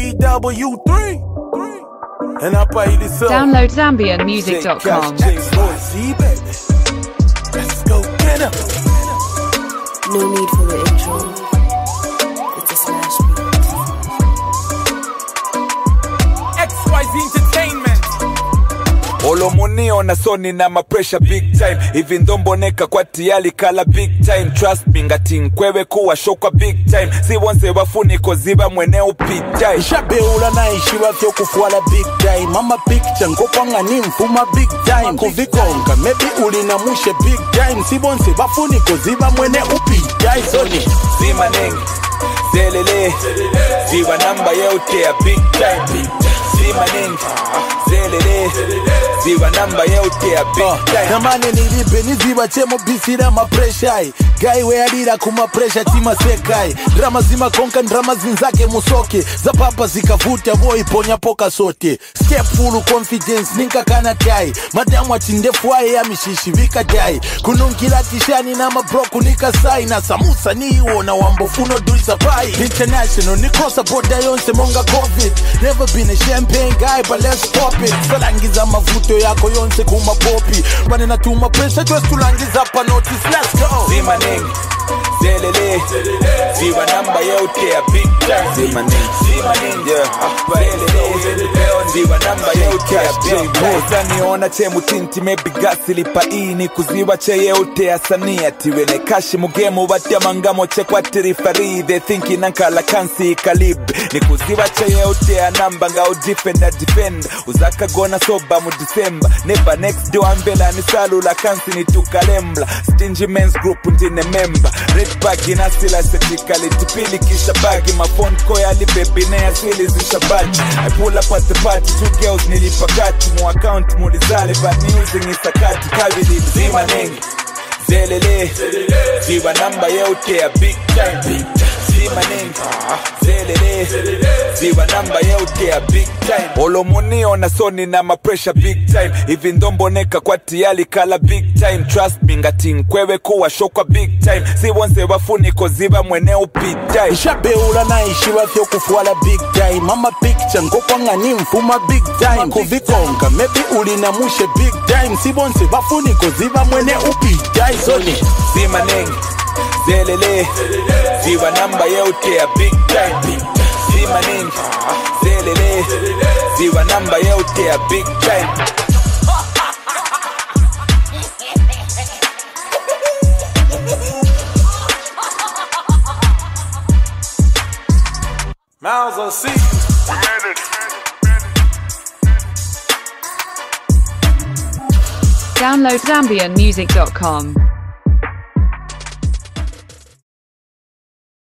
BW3. And I play this up. Download ZambianMusic.com. Let's go get up. No need for the intro. It's a smash beat. XYZ Entertainment. Olomunio na soni na mapresha big time. Even though mboneka kwa tiyali kala big time. Trust me ngati nkwewe kuwa shokwa big time. Si wonse wafuni koziba mwene upita. Shabe ula na ishiwa fyo kufuala big time. Mama picture ngopanga ni mfuma big time. Kuvikonga maybe ulina mushe big time. Si wonse wafuni koziba mwene upita. Soni Zima nengi zelele ziwa namba yote ya big time. Zima nengi zelele ziwa namba yote ya big time. Namane nilipe niziba chemo bisi na mapressure. Guy we adira kuma pressure tima sekai. Drama zima konka drama zinzake musoke. Za papa zikavuta boy ponya poka sote. Step full confidence ninka kana tai. Madamu atindefu aye ya mishishi vika tai. Kununkila tishani na mabroku nika sai. Na samusa ni iwo wambo funo dulisa pai. International nikosa boda yonse monga COVID. Never been a champagne guy but let's pop it. Salangiza mavuto yako yonse kuma popi. Bane na tuma pressure just tulangiza pa notice. Let's go. Zima nengi zelele ziwa namba yote ya big time. Zima nengi zelele ziwa namba yote ya big time. Niona chemu tinti maybe gasi lipa ini. Kuziwa che yote ya sania tiwele kashi mugemu watia mangamo che kwa tirifari. They thinking nankala kansi kalib. Ni kuziwa che yote ya namba nga defend. Uzaka gona soba mu December. Never next do ambela ni salu la kansi ni tukalembla. Stingy men's group ndine member. Red bag inasila setikali tipili kisha bagi. My phone call yali baby na yasili zishabati. I pull up at the party, 2 girls nilipakati. Mu account mulizale but using isakati. Kavili zima nengi zelele ziwa namba yote ya big time. Zima nengi zelele ziwa namba yote ya big time. Olomunio na soni na mapresha big time. Even though mboneka kwa tiyali kala big time. Trust me ngati nkwewe kuwa shokwa big time. Si wonse wafuni koziba mwene upita. Shabe ula na ishiwa fyo kufuala big time. Mama picture ngopanga ni mfuma big time. Kuvikonga maybe ulina mushe big time. Si wonse wafuni koziba mwene upita. Soni Zima nengi zelele ziwa namba yote ya big time. Zima nengi zelele ziwa namba yote ya big time. Miles on C. Download ZambianMusic.com.